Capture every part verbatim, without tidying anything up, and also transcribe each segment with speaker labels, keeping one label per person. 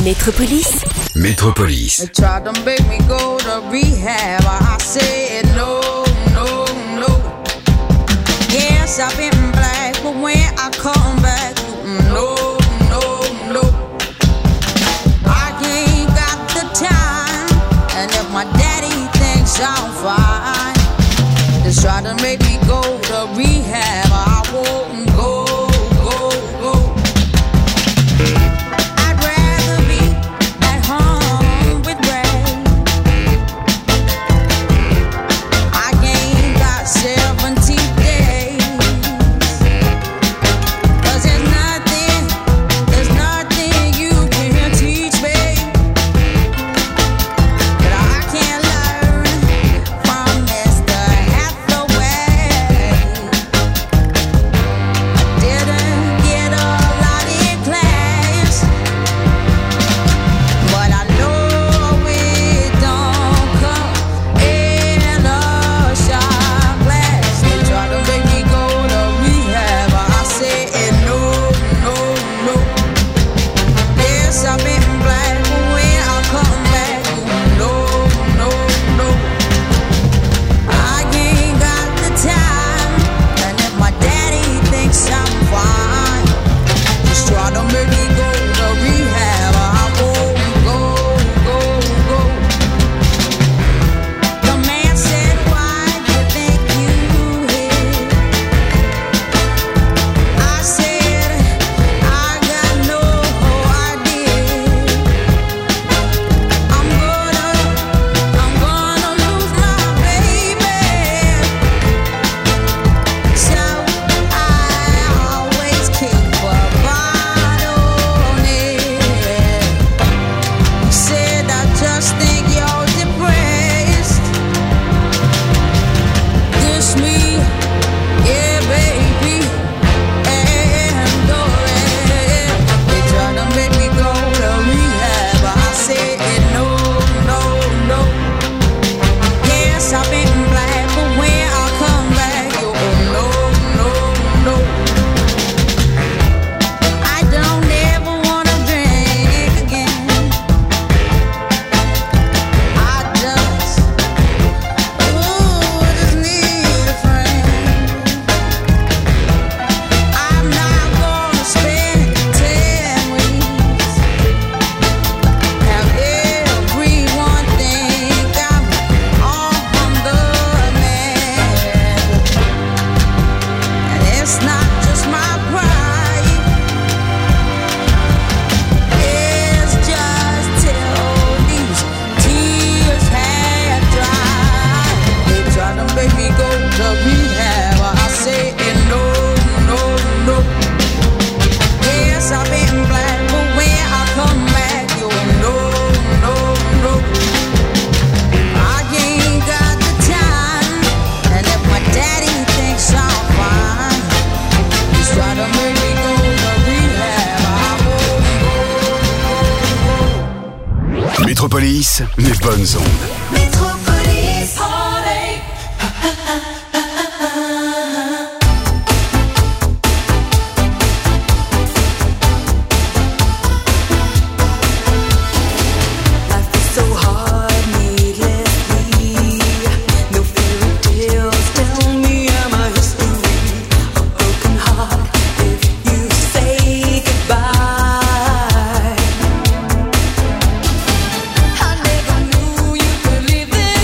Speaker 1: Métropolis.
Speaker 2: Métropolis.
Speaker 3: They tried to make me go to rehab. I said no, no, no. Yes, I've been black, but when I come back, no, no, no. I ain't got the time, and if my daddy thinks I'm fine, just try to make me go to rehab. I won't go.
Speaker 2: Métropolis, les bonnes ondes.
Speaker 4: Métropolis, party.
Speaker 5: Leave this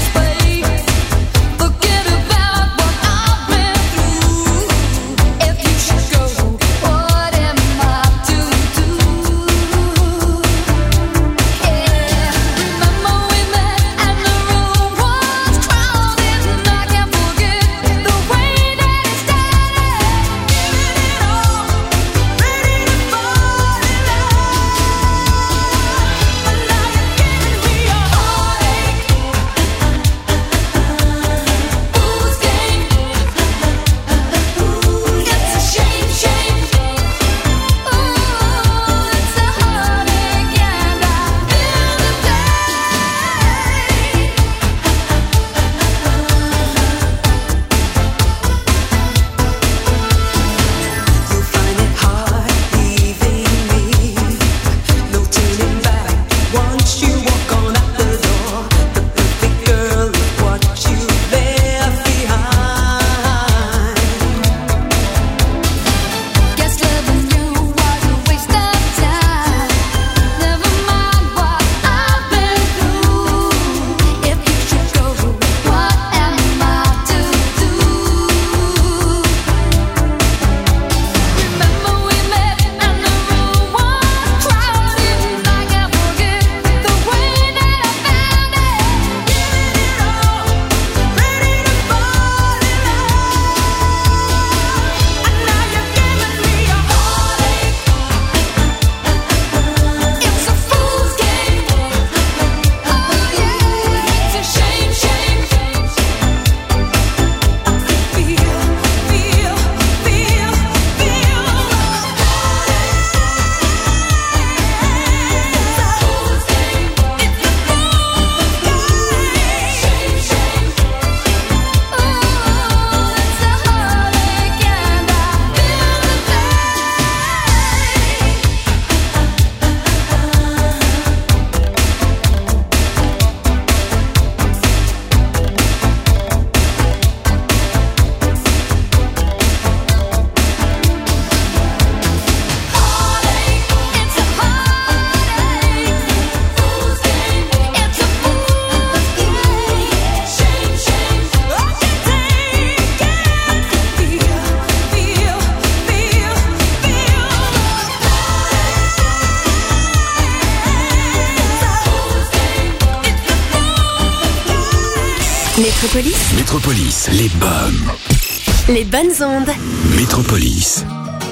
Speaker 1: Métropolis.
Speaker 2: Métropolis, les bonnes.
Speaker 1: Les bonnes ondes.
Speaker 2: Métropolis.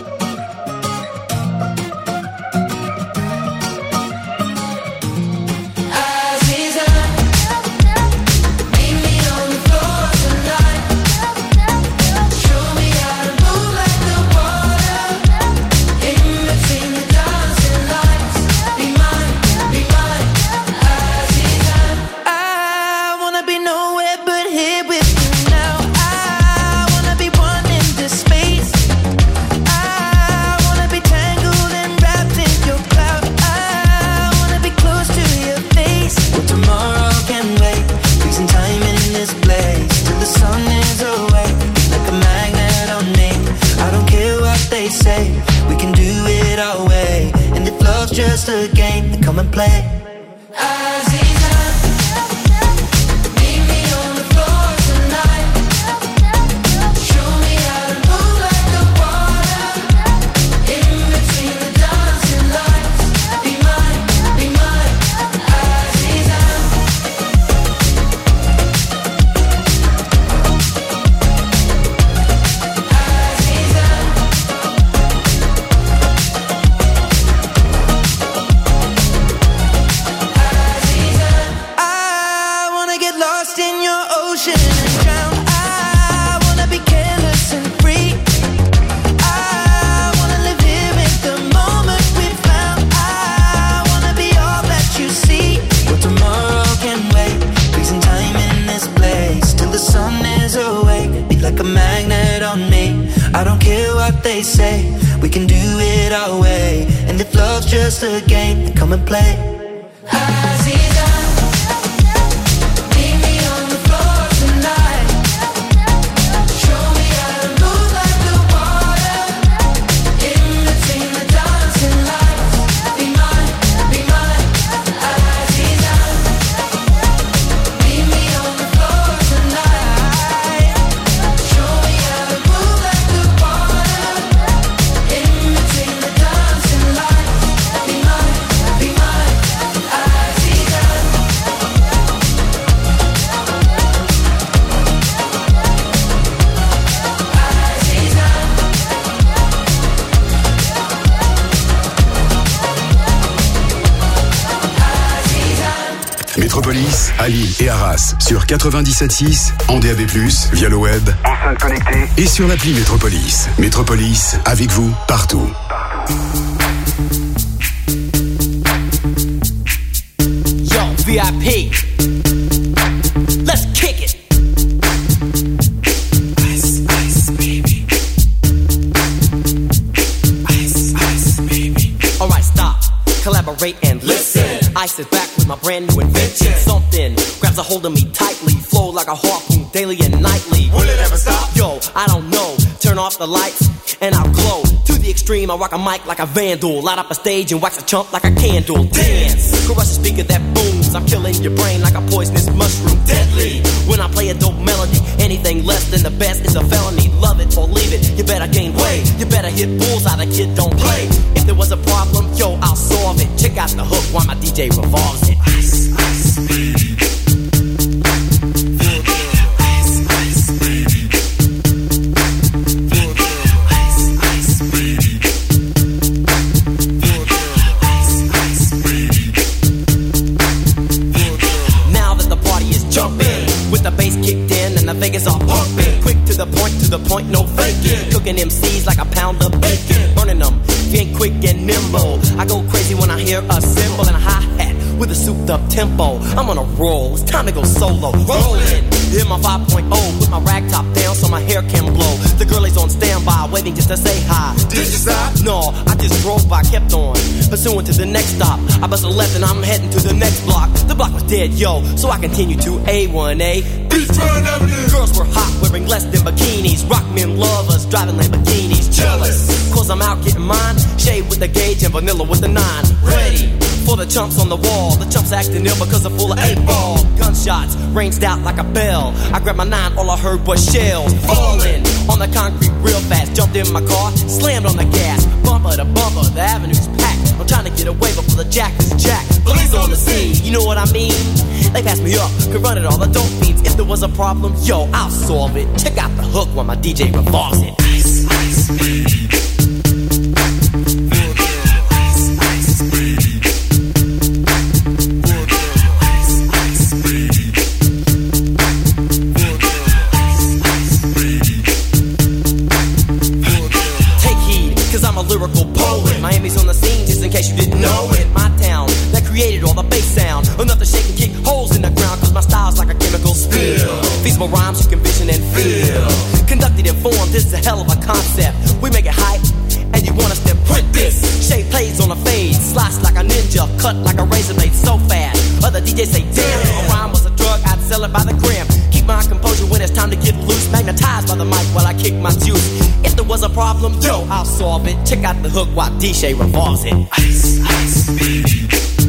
Speaker 5: Just a game, come and play. They say we can do it our way, and if love's just a game, then come and play.
Speaker 2: Métropolis, à Lille et Arras sur quatre-vingt-dix-sept six, en D A B plus, via le web, enceinte connectée et sur l'appli Métropolis. Métropolis, avec vous, partout.
Speaker 6: Yo, V I P, let's kick it. Ice, ice, baby. Ice, ice, baby. All right, stop, collaborate and listen. Ice is back with my brand new invention. Something grabs a hold of me tightly, flow like a harpoon daily and nightly. Will it ever stop? Yo, I don't know. Turn off the lights and I'll glow. To the extreme, I rock a mic like a vandal. Light up a stage and wax a chump like a candle. Dance, crush a speaker that booms. I'm killing your brain like a poisonous mushroom. Deadly, when I play a dope melody. Anything less than the best is a felony. Love it or leave it, you better gain weight. You better hit bullseye, the kid don't play. If there was a problem, yo, I'll solve it. Check out the hook while my D J revolves it. Ice, ice, baby. Vegas all pumping, quick to the point, to the point, no faking. Cooking M Cs like a pound of bacon, burning them. If you ain't quick and nimble, I go crazy when I hear a cymbal and a hi-hat with a souped up tempo. I'm on a roll, it's time to go solo. Rolling, hit my five point oh, put my rag top down so my hair can blow. The girl is on standby, waiting just to say hi. Did you stop? No, I just drove by, kept on, pursuing to the next stop. I bust a left and I'm heading to the next block. The block was dead, yo, so I continue to A one A. Beachfront Avenue. Girls were hot, wearing less than bikinis. Rock men lovers, driving Lamborghinis. Jealous, cause I'm out getting mine. Shade with the gauge and vanilla with the nine. Ready for the chumps on the wall. The chumps acting ill because they're full of eight ball. Gunshots ranged out like a bell. I grabbed my nine, all I heard was shells falling on the concrete real fast. Jumped in my car, slammed on the gas. Bumper to bumper, the avenue's packed. I'm trying to get away before the jack is jacked. Police on the scene, you know what I mean? They pass me up, could run it all, the dope fiends. If there was a problem, yo, I'll solve it. Check out the hook while my D J revolves it. Ice, ice, lyrical poet. Miami's on the scene, just in case you didn't know it. My town that created all the bass sound. Enough to shake and kick holes in the ground, cause my style's like a chemical spill. Feasible rhymes you can vision and feel. Conducted in form, this is a hell of a concept. We make it hype, and you want us to print this. Shape plays on a fade, slice like a ninja, cut like a razor blade so fast. Other D Js say, damn, a rhyme was a drug, I'd sell it by the gram. Keep my composure when it's time to get loose. Magnetized by the mic while I kick my juice. If there was a problem, yo, I'll solve it. Check out the hook while D J revolves it. Ice, ice, baby.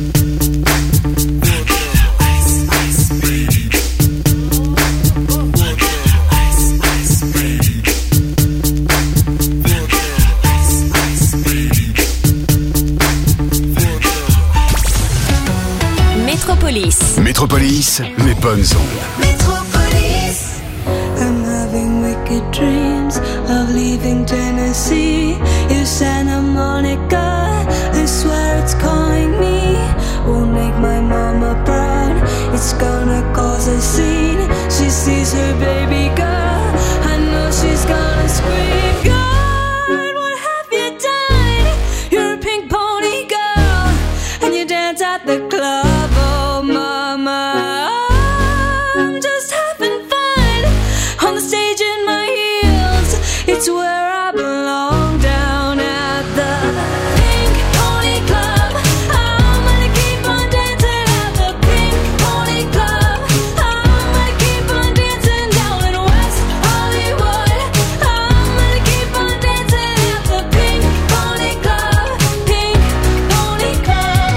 Speaker 1: Métropolis.
Speaker 2: Métropolis, les bonnes ondes.
Speaker 7: Metropolis. I'm having wicked dreams of leaving Tennessee. You Santa Monica, I swear it's calling me. Won't make my mama proud, it's gonna cause a scene. She sees her baby girl, I know she's gonna scream. God, what have you done? You're a pink pony girl, and you dance at the club. Oh mama, I'm just having fun on the stage in my heels. It's where I belong, down at the Pink Pony Club. I'm gonna keep on dancing at the Pink Pony Club. I'm gonna keep on dancing down in West Hollywood. I'm gonna keep on dancing at the Pink Pony Club. Pink Pony Club.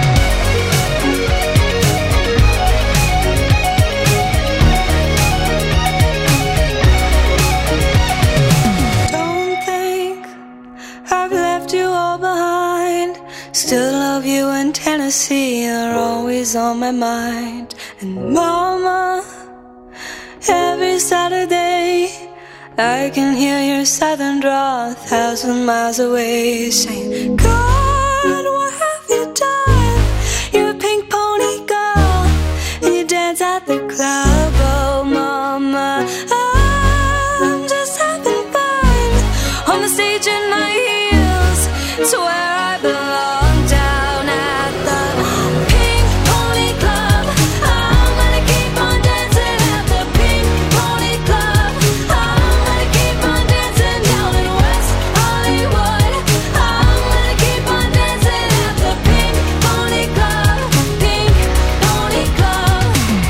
Speaker 7: Don't think I've left you all behind. Still love you in Tennessee, you're always on my mind. And mama, every Saturday I can hear your southern drawl a thousand miles away, saying, God, what have you done? You're a pink pony girl, and you dance at the club. Oh mama, I'm just having fun on the stage in my heels. It's where I belong, down at the Pink Pony Club. I'm gonna keep on dancing at the Pink Pony Club. I'm gonna keep on dancing down in West Hollywood. I'm gonna keep on dancing at the Pink Pony Club. Pink Pony Club.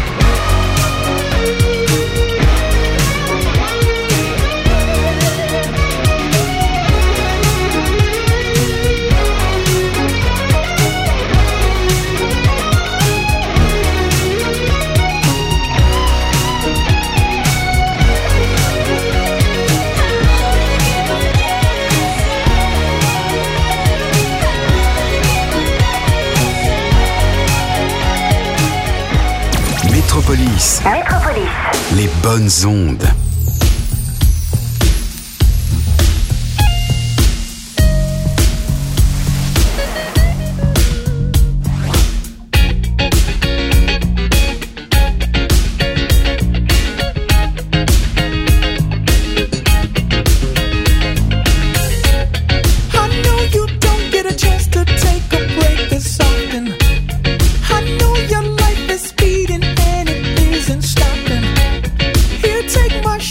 Speaker 2: Métropolis.
Speaker 1: Métropolis.
Speaker 2: Les bonnes ondes.
Speaker 8: I know you don't get a chance to take a break this often. I know your life is speeding and it isn't stopping. Here, take my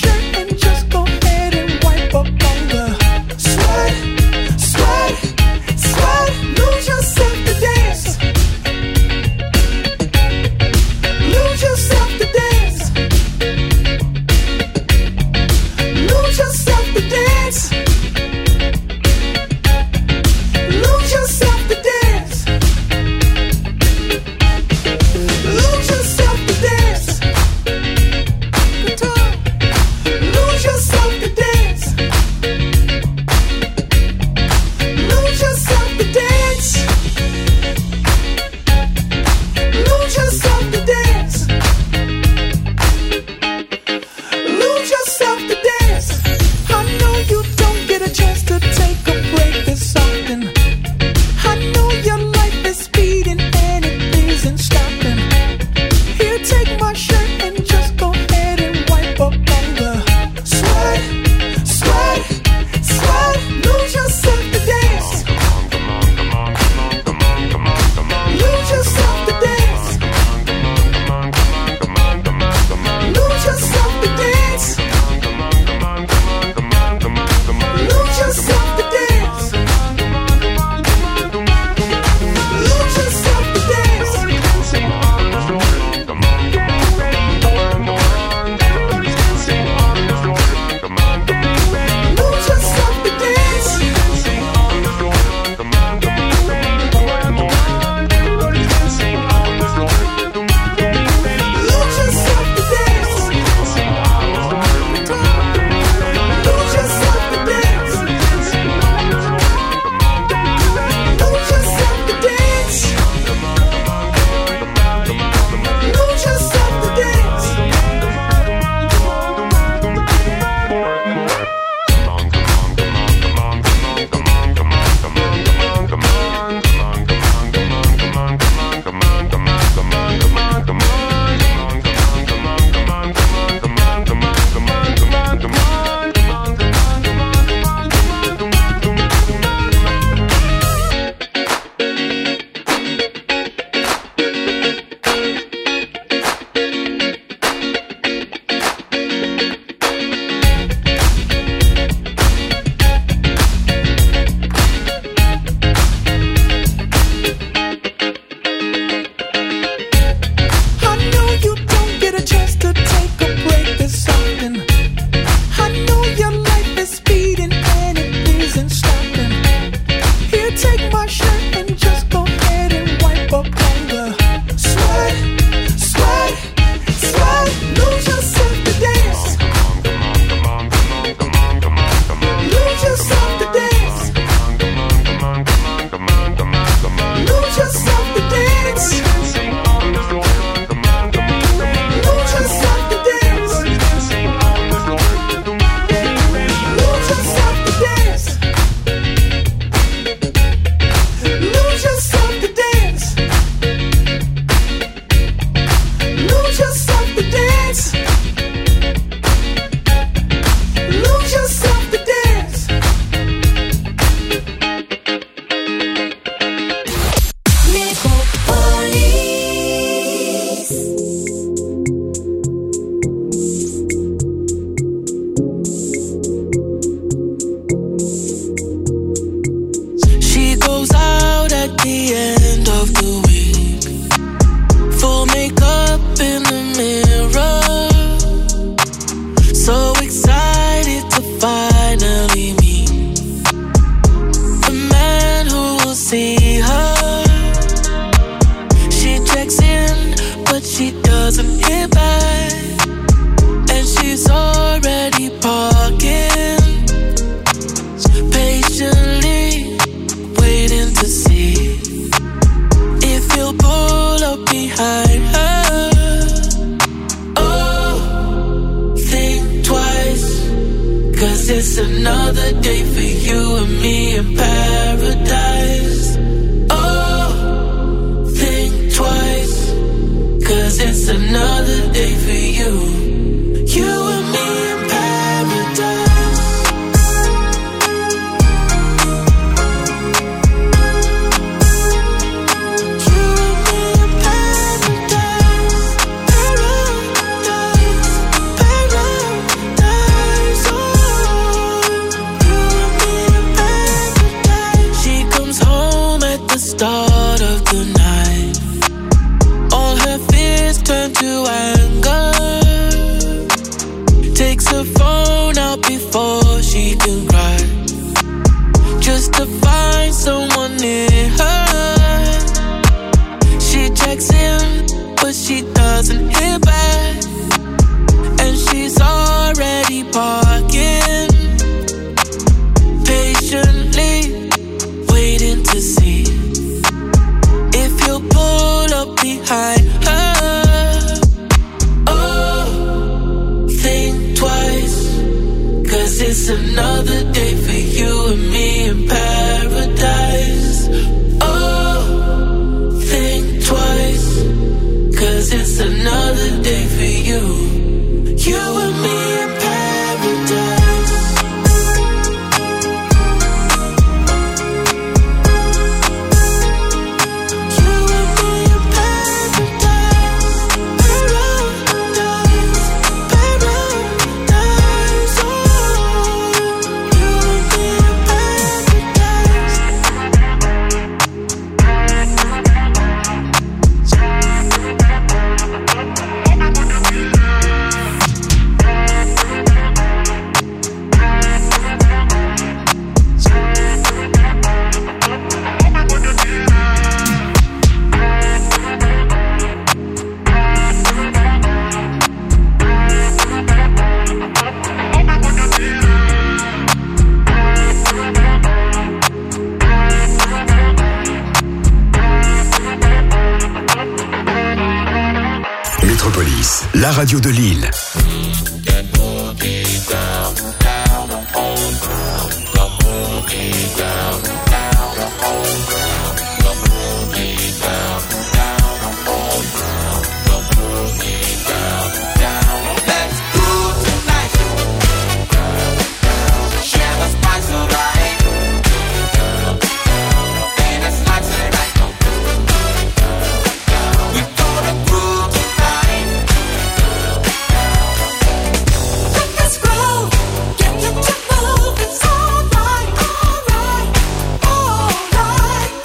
Speaker 9: but she doesn't hit back. And she's already parking, patiently waiting to see if you'll pull up behind her. Oh, think twice, cause it's another day for you and me in paradise. Oh, think twice, cause it's another day for you, you and me in paradise. Start of the night, all her fears turn to anger. Takes her phone out before she can cry, just to find someone near her. She checks in, but she doesn't hear back, and she's already parking, patiently waiting to see if you'll pull up behind her. Oh, think twice, cause it's another day for you and me in paradise. Oh, think twice, cause it's another day for you, you and me in paradise.
Speaker 2: La radio de Lille.
Speaker 4: Get your tempo, it's all right, all right, all right.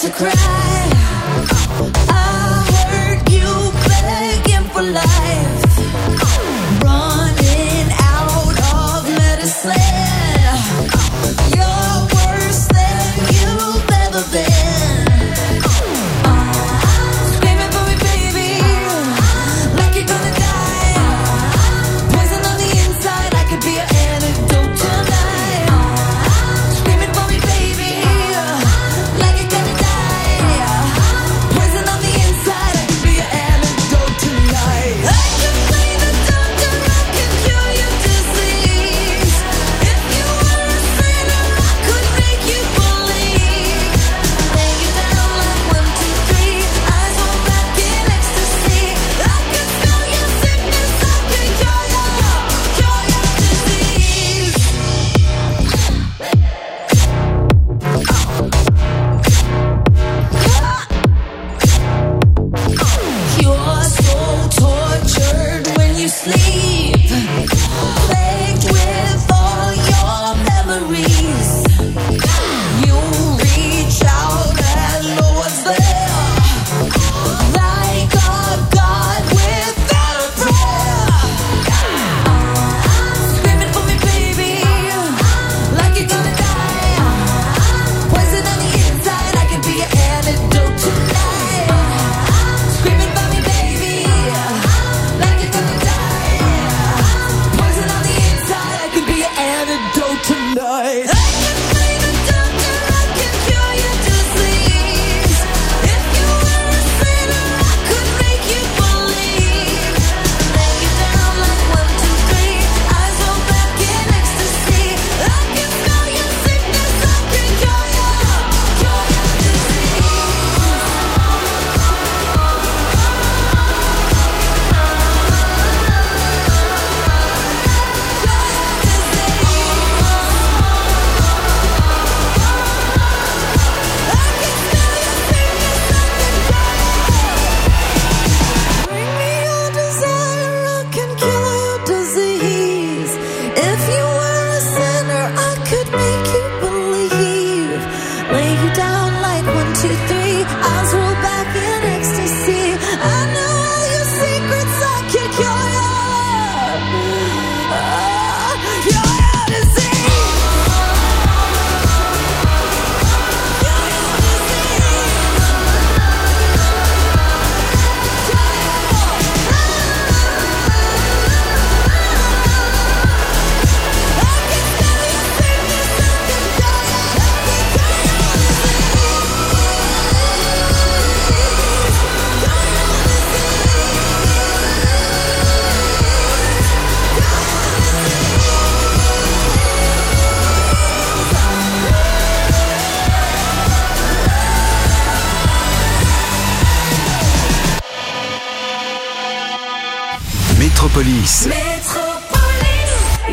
Speaker 7: to cry. I heard you begging for life, running out of medicine. You're worse than you've ever been. Screaming for me, baby, like you're gonna die. Poison on the inside, I could be an antidote tonight. Screaming for me, baby, like you're gonna die. Poison on the inside, I could be an antidote tonight. I can play the doctor, I can cure your disease. If you were a sinner, I could make you believe. Lay you down like one, two, three, eyes roll back in ecstasy. I can spell your sickness, I can cure your, cure your disease. You're so tortured when you sleep, plagued with all your memories. You reach out and know what's there, like a god without a prayer. Screaming for me, baby, like you're gonna die. Poison on the inside, I can be an antidote tonight. Screaming for me, baby, like you're gonna die. Poison on the inside, I can be an antidote tonight. I can play the doctor, I can cure your disease. If you were a sinner, I could make you believe. Lay you down like one, two, three, eyes roll back in ecstasy. I can spell your sickness, I can cure your, cure your Bring me your desire, I can cure your disease. If you were a sinner, I could make you believe. Lay you down like one, two, three, eyes roll back in ecstasy. I know all your secrets, I can cure your, uh, cure your disease. Cure your
Speaker 2: Métropolis,
Speaker 7: Métropolis,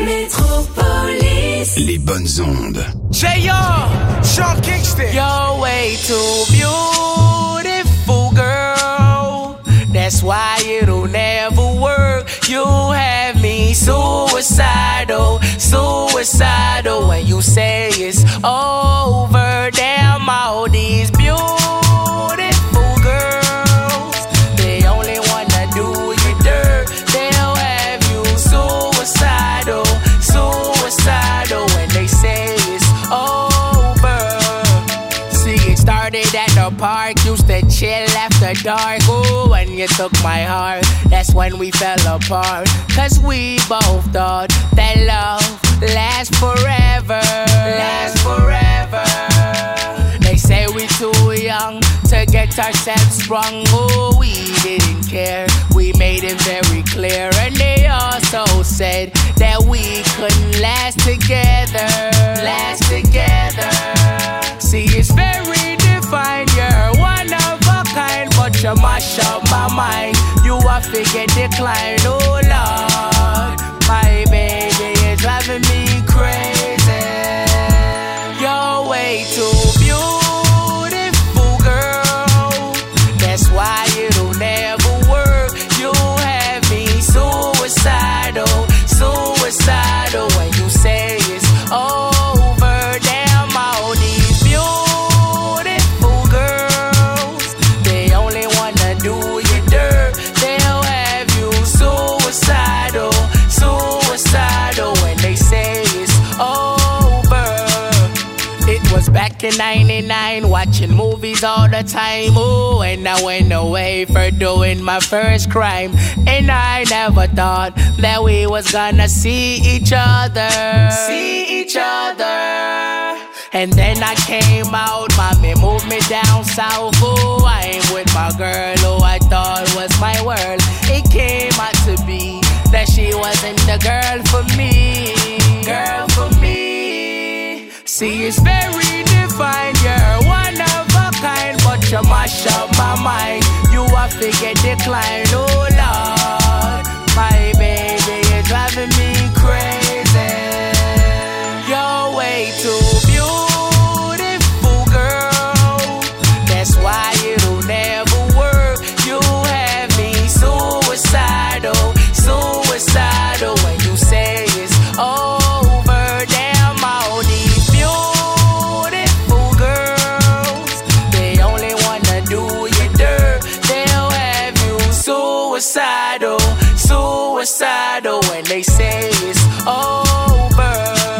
Speaker 7: Métropolis.
Speaker 2: les bonnes ondes.
Speaker 10: J R, Sean Kingston.
Speaker 9: You're way too beautiful, girl. That's why it'll never work. You have me suicidal, suicidal. When you say it's over, damn all these beautiful girls, they only wanna do you dirt. They'll have you suicidal, suicidal. When they say it's over. See, it started at the park, used to chill after dark. Ooh, when you took my heart, that's when we fell apart. Cause we both thought that love lasts forever, lasts forever. They say we too young to get ourselves sprung. Oh, we didn't care, we made it very clear. And they also said that we couldn't last together, last together. See, it's very defined, you're one of a kind, but you mash up my mind. You a figure decline, oh Lord. My baby is driving me crazy. You're way too beautiful, girl. That's why it'll never work. You have me suicidal, suicidal. When you say it's over, damn all these beautiful girls. ninety-nine, watching movies all the time. Ooh, and I went away for doing my first crime. And I never thought that we was gonna see each other. See each other. And then I came out, mommy moved me down south. Ooh, I ain't with my girl who I thought was my world. It came out to be that she wasn't the girl for me. Girl for me. See, it's very defined, you're one of a kind, but you mash up my mind. You have to get declined, oh Lord. My baby, you're driving me crazy. You're way too beautiful, girl. That's why it'll never work. You have me suicidal, suicidal when you say it's over. Damn, all these beautiful girls, they only wanna do you dirt. They'll have you suicidal, suicidal when they say it's over.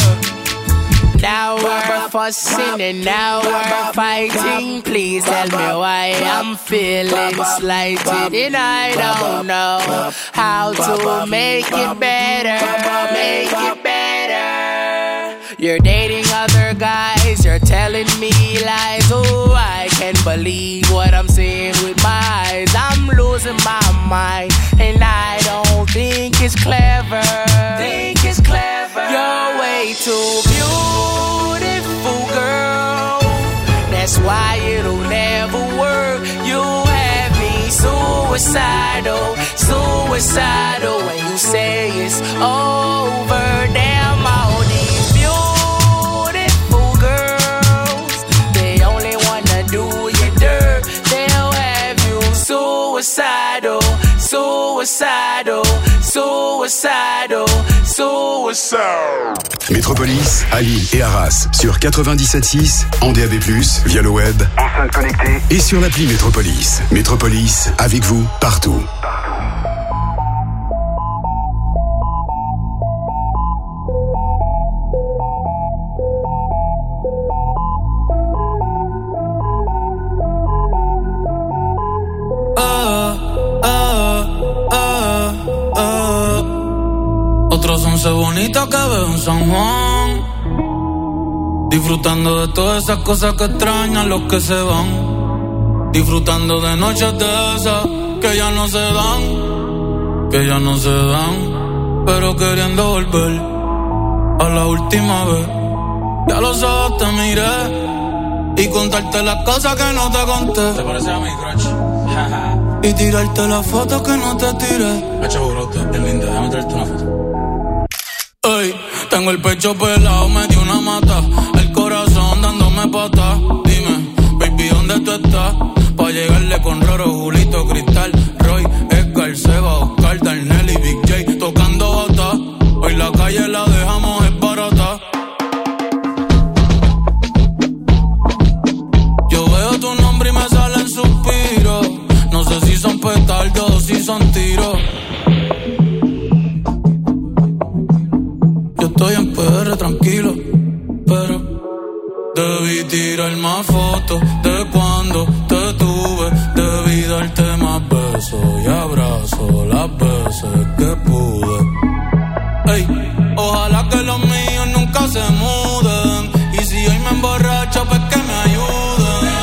Speaker 9: Now we're fussing and now we're fighting. Please tell me why I'm feeling slighted, and I don't know how to make it better, make it better. You're dating other guys, you're telling me lies. Oh, I can't believe what I'm seeing with my eyes. I'm losing my mind, and I don't think it's clever. Think it's clever. You're way too beautiful, girl. That's why it'll never work. You have me suicidal, suicidal when you say it's over. Damn, all these beautiful girls, they only wanna do you dirt. They'll have you suicidal, suicidal, suicidal, suicidal.
Speaker 2: Métropolis, à Lille et Arras sur quatre-vingt-dix-sept six, en D A B plus, via le web, enceinte connectée et sur l'appli Métropolis. Métropolis, avec vous, partout.
Speaker 11: Otros once bonitas que veo en San Juan, disfrutando de todas esas cosas que extrañan los que se van, disfrutando de noches de esas que ya no se dan, que ya no se dan, pero queriendo volver a la última vez. Ya los ojos te miré y contarte las cosas que no te conté.
Speaker 12: ¿Te parece a mi crush?
Speaker 11: Y tirarte las fotos que no te tiré.
Speaker 12: Hacho, bro, es linda, déjame traerte una foto.
Speaker 11: Ey, tengo el pecho pelado, me dio una mata, el corazón dándome patas. Dime, baby, ¿dónde tú estás? Pa' llegarle con Roro, Julito, Cristal, Roy, Edgar, Seba, Oscar, Darnell y Big J tocando bata. Hoy la calle la dejamos esbarata. Yo veo tu nombre y me salen suspiros. No sé si son petardos o si son tiros. Estoy en P R tranquilo, pero debí tirar más fotos de cuando te tuve. Debí darte más besos y abrazos las veces que pude. Ey, ojalá que los míos nunca se muden. Y si hoy me emborracho, pues que me ayuden.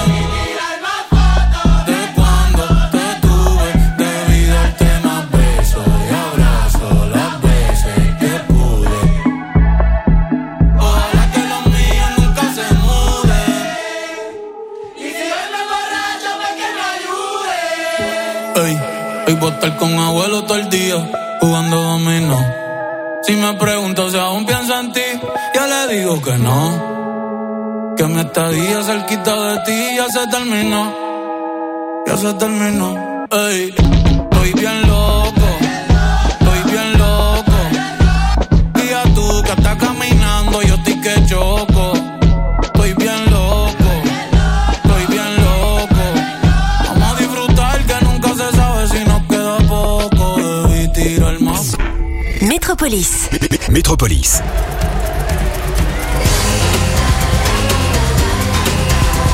Speaker 11: Hoy voy a estar con abuelo todo el día, jugando dominó. Si me pregunto si aún pienso en ti, ya le digo que no. Que mi estadía cerquita de ti ya se terminó. Ya se terminó. Ey, estoy bien loco, estoy bien loco. Diga tú que estás caminando, yo estoy que choco. Estoy bien loco, estoy bien loco. Vamos a disfrutar que nunca se sabe si nos queda poco. Debí tirar más.
Speaker 1: Métropolis.
Speaker 2: Métropolis.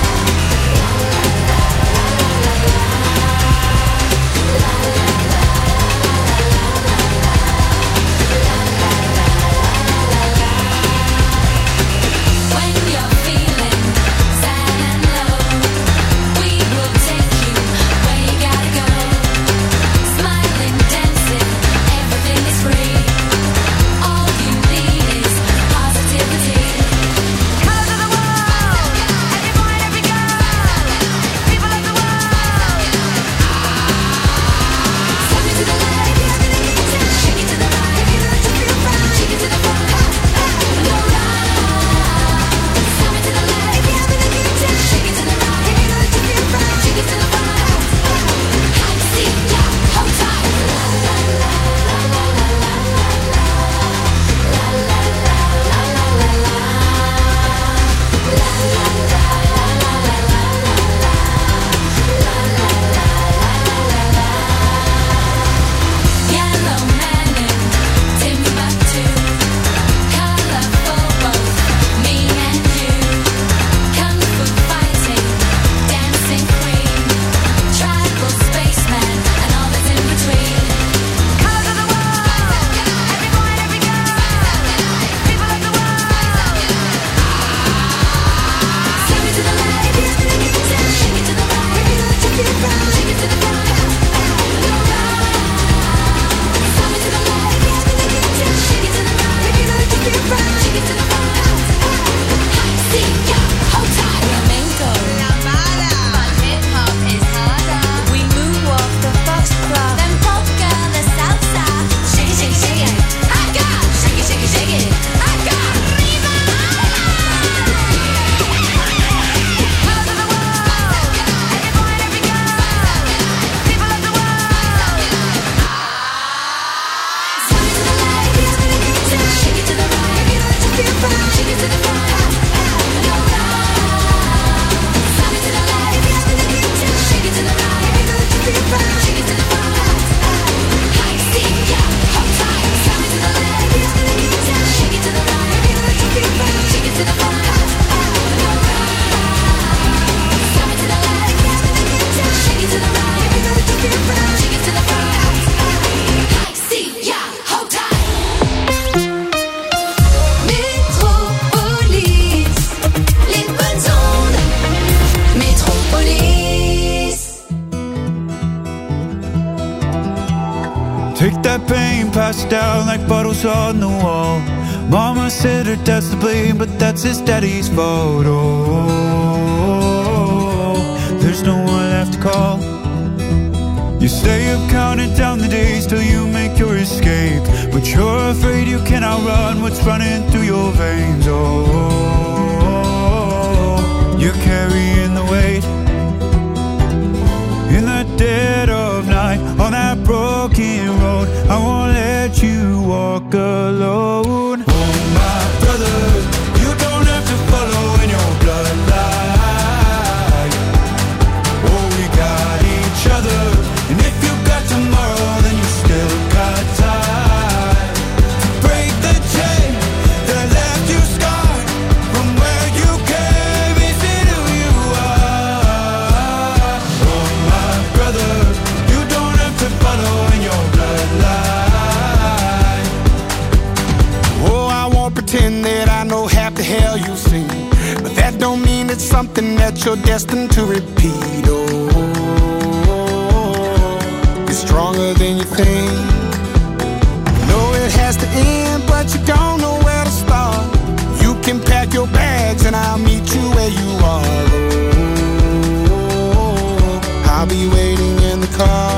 Speaker 13: Take that pain, pass it down like bottles on the wall. Mama said her dad's to blame, but that's his daddy's fault. Oh, there's no one left to call. You say you've counted down the days till you make your escape, but you're afraid you cannot run what's running through your veins. Oh, you're carrying the weight. In the dead of night, on that broken road, I won't let you walk alone. Oh my brother, you don't have to follow in your bloodline. Oh, we got each other, and if you got tomorrow, then you still got time to break the chain that left you scarred from where you came. Is it who you are? Oh my brother, you don't have to follow in your bloodline.
Speaker 10: Oh, I won't pretend that I know half the hell you've seen, but that don't mean it's something that you're destined to repeat. Oh, stronger than you think. You know it has to end, but you don't know where to start. You can pack your bags and I'll meet you where you are. Oh, I'll be waiting in the car.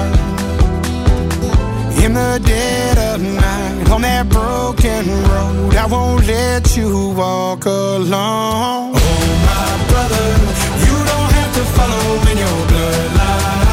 Speaker 10: In the dead of night, on that broken road, I won't let you walk alone.
Speaker 13: Oh my brother, you don't have to follow in your bloodline.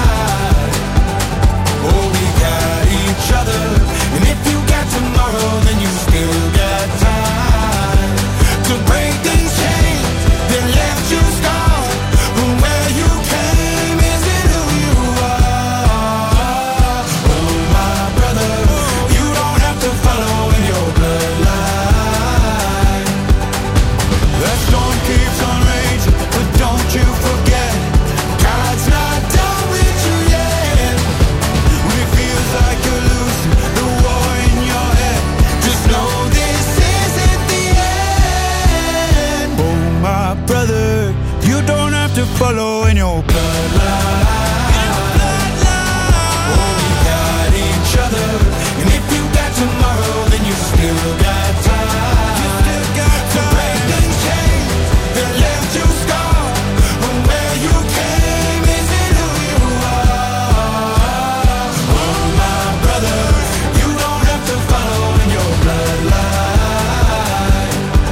Speaker 13: Each other, and if you got tomorrow, then you still got time to break these chains that left you scarred from where you came. Is it who you are? Oh my brother, you don't have to follow in your bloodline. The storm keeps on raging, but don't you forget, God's not done with you yet. When it feels like you're losing the war in your head, just know this isn't the end. Oh my brother, you don't have to follow in your bloodline. Oh, we got each other, and if you got tomorrow, then you still got time. You still got time to break these chains that left you scarred from where you came. Is it who you are? Oh my brother, you don't have to follow in your bloodline.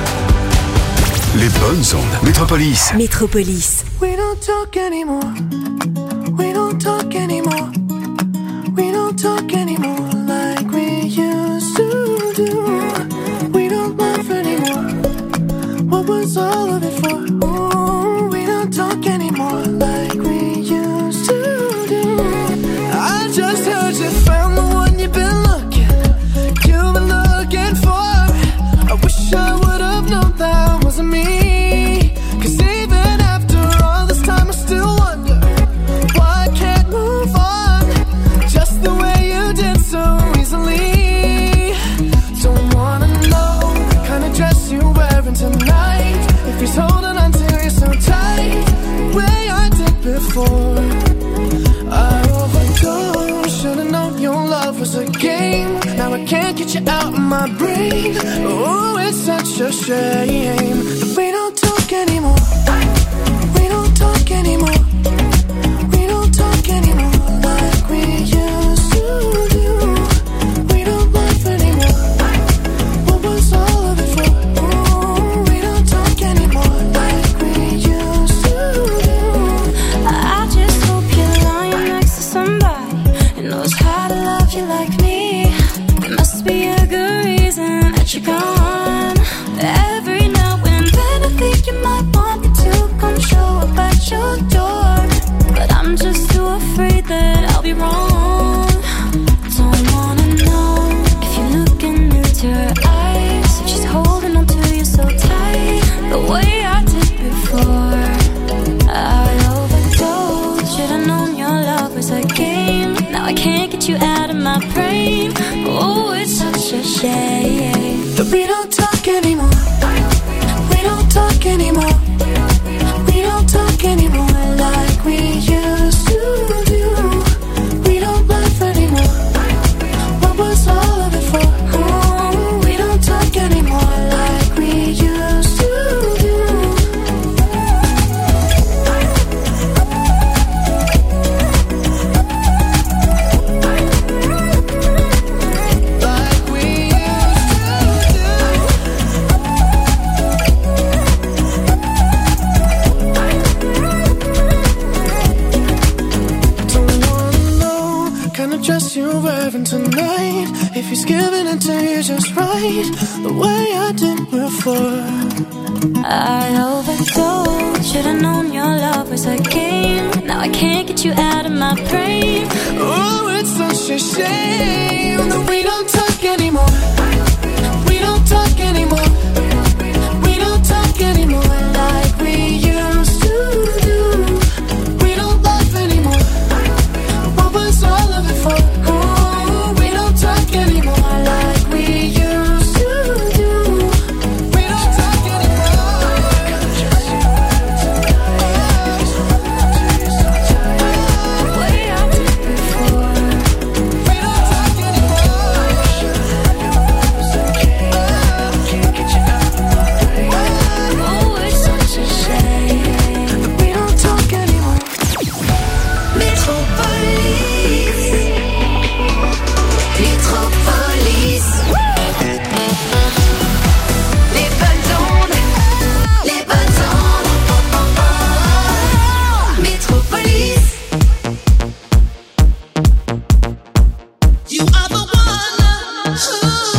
Speaker 2: Les bonnes ondes. Métropolis.
Speaker 1: Métropolis.
Speaker 8: We don't talk anymore. We don't talk anymore. We don't talk anymore like we used to do. We don't laugh anymore. What was all of it for? Ooh, we don't talk anymore like we used to do. I just heard you found the one you've been looking, you've been looking for. I wish I would have known that wasn't me. Cause even after all this time I still wonder why I can't move on just the way you did so easily. Don't wanna know the kind of dress you're wearing tonight, if he's holding on to you so tight, the way I did before. I overdosed, should've known your love was a game. Now I can't get you out of my brain. Oh, it's such a shame that we don't talk anymore. We don't talk anymore. We don't talk anymore like we used to do. We don't laugh anymore. What was all of it for? Ooh, we don't talk anymore like we used to do.
Speaker 7: I just hope you're lying next to somebody who knows how to love you like me. There must be a good reason that you're gone. Every now and then I think you might want me to come show up at your door, but I'm just too afraid that I'll be wrong. Don't wanna know if you're looking into her eyes, if she's holding on to you so tight, the way I did before. I overdosed, should've known your love was a game. Now I can't get you out of my brain. Oh, it's such a shame
Speaker 8: that we don't talk anymore. We don't talk anymore. We don't talk anymore like we used to do. We don't laugh anymore. clothes you're wearing tonight. If he's giving it to you just right, the way I did before.
Speaker 7: I overdosed, should've known your love was a game. Now I can't get you out of my brain.
Speaker 8: Oh, it's such a shame that we don't talk anymore. We don't talk anymore. We don't talk anymore like we used to do. We don't laugh anymore. What was all of it for? Oh, we don't talk anymore like we used to do. We don't talk anymore. Way I did before. We don't talk anymore. Can't get you out of my way. Oh, it's such a shame that we don't talk anymore.
Speaker 4: Métropolis. Métropolis. Les bonnes ondes. Les bonnes ondes. Métropolis. You are the one who.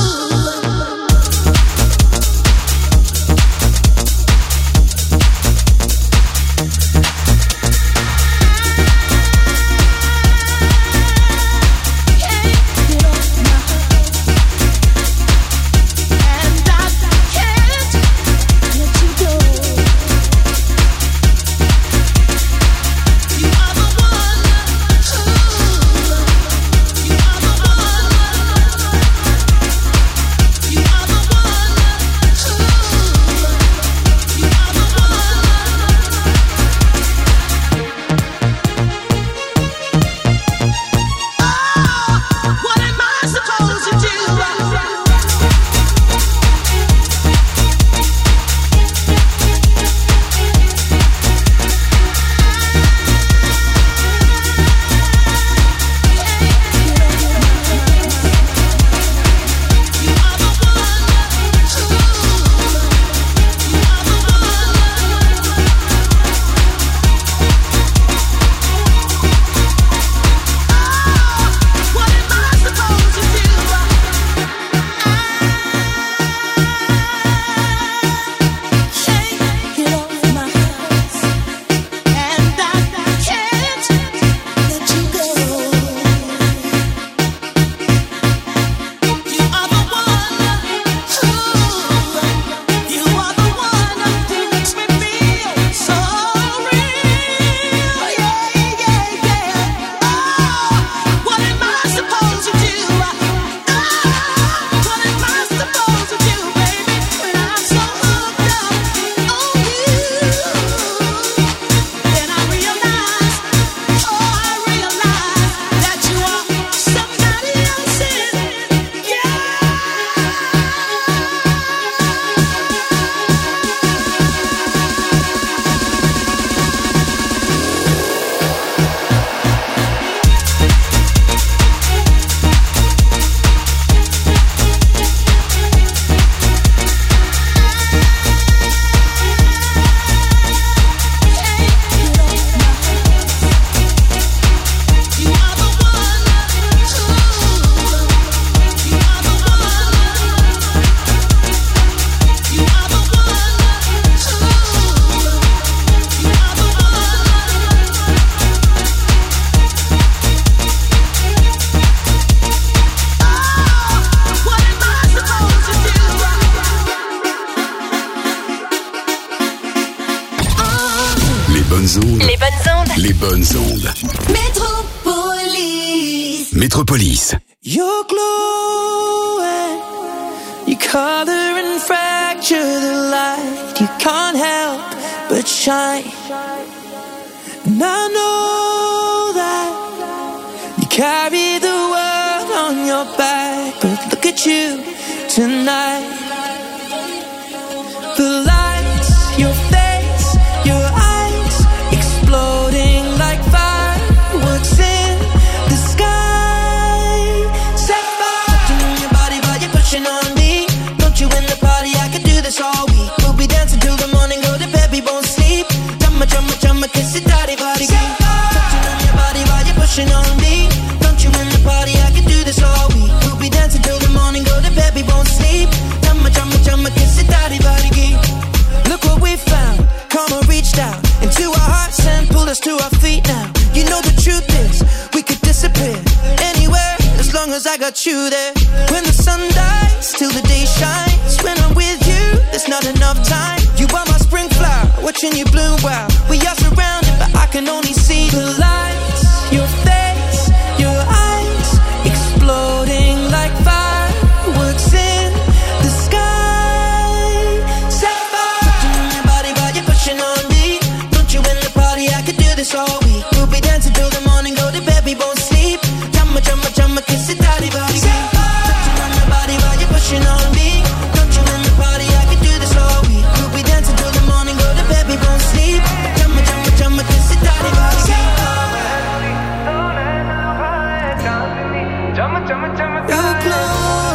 Speaker 4: What am I supposed to do? What am I supposed to do? Can't get off my hands, and I can't let you go. You are the one who, you are the one who makes me feel so real. Yeah, yeah, yeah. Oh, what am I supposed to do? Oh, what am I supposed to do, baby, when I'm so hooked up on you? Then I realize, oh, I realize that you are somebody else's. Yeah. You are the one who, you are the one, you are the one who, you are the one. Oh, what am I supposed to do?
Speaker 2: Les bonnes ondes.
Speaker 1: Les bonnes ondes.
Speaker 2: Les bonnes ondes.
Speaker 4: Métropolis.
Speaker 2: Métropolis.
Speaker 9: You're glowing, you color and fracture the light. You can't help but shine. And I know that you carry the world on your back, but look at you tonight. The lights, your face, your eyes, exploding like fireworks in the sky. Set fire to your body while you're pushing on me. Don't you in the party? I could do this all week. We'll be dancing till the morning, go to bed, we won't sleep. Chumma, chumma, chumma, kiss it, daddy, body. Set fire.
Speaker 5: our hearts and pulled us to our feet now. You know the truth is, we could disappear anywhere as long as I got you there. When the sun dies, till the day shines. When I'm with you, there's not enough time. You are my spring flower, watching you bloom wild. We are surrounded, but I can only see the lights. Your face, your eyes, exploding like fireworks in the sky. Sapphire, touching on your body while you're pushing on me. Don't you in the party? I could do this all week. We'll be dancing till the morning, go to bed, we won't sleep. Chumma, chumma, chumma, kiss it, daddy, body. Touching on your body while you're pushing on me. Don't you in the party? I could do this all week. We'll be dancing till the morning, go to bed, we won't sleep. Chumma, chumma, chumma, kiss it, daddy, body. You glow,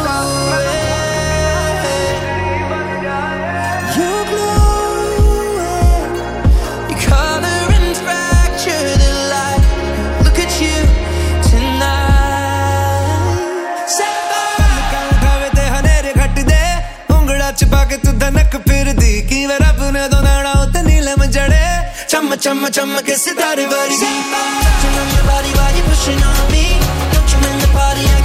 Speaker 5: you glow, you color and fracture the light. Look at you tonight.
Speaker 14: उठावे ते हनेरे घट दे उंगड़ा चिपा के तू धनक फिर दी की वे रब ने दो नाड़ा उते नीलम जड़े
Speaker 5: Chumma, chumma, chumma, kiss it, daddy, body. Touching on your body while you're pushing on me. Don't you in the party? I